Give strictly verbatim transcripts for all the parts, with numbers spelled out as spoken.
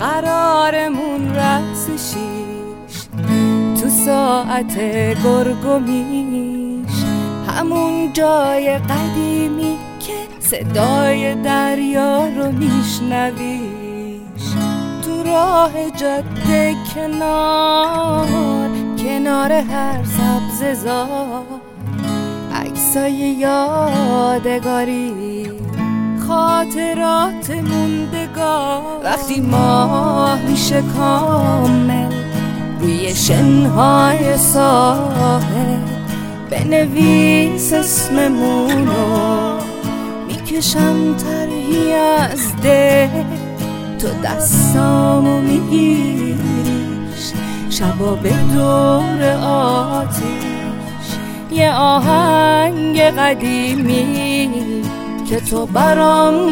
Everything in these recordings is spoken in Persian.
قرارمون رقص شیش تو ساعت گرگومیش، همون جای قدیمی که صدای دریا رو میشنویش. تو راه جاده کنار کنار هر سبززار، عکسای یادگاری، خاطرات موندگار. وقتی ماه میشه کامل روی شنهای ساحل، بنویس اسممونو، میکشم طرحی از دل، تو دستامو میگیریش، شبا به دور آتیش، یه آهنگ قدیمی که تو برام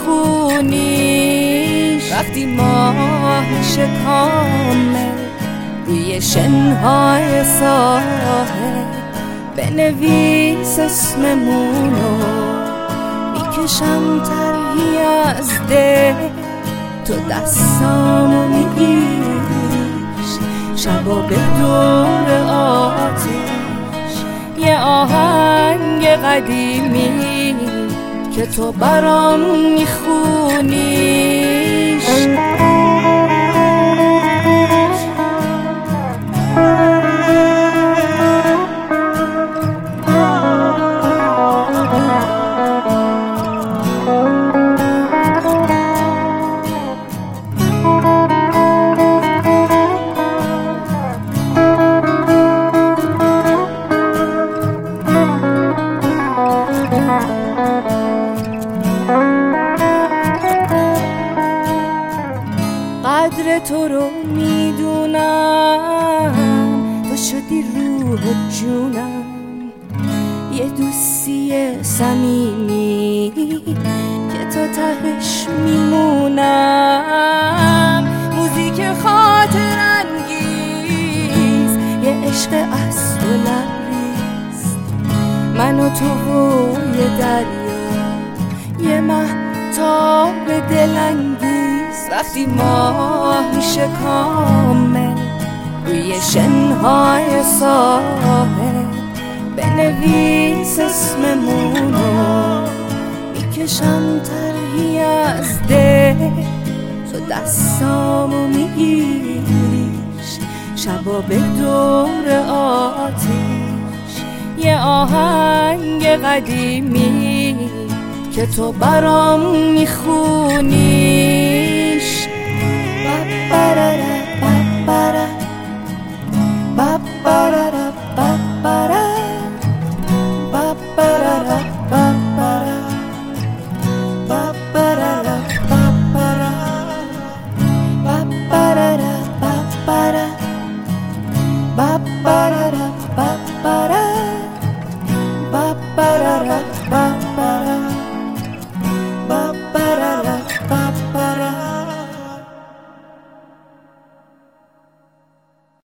میخونیش. وقتی ماه میشه کامل روی شنهای ساحل، بنویس اسممونو، میکشم طرحی از دل، تو دستامو میگیریش، شبا به دور آتیش، یه آهنگ قدیمی که تو برام میخونیش. قدر تو رو میدونم، تو شدی روح و جونم، یه دوستی صمیمی که تا تهش میمونم. موزیک خاطر انگیز، یه عشق از تو لبریز، من و تو و یه دریا، یه مهتاب دلانگیز. وقتی ماه میشه کامل روی شنهای ساحل، بنویس اسممونو، میکشم طرحی از دل، تو دستامو میگیریش، شبا به دور آتیش، یه آهنگ قدیمی که تو برام میخونیش. Ba ba da da ba ba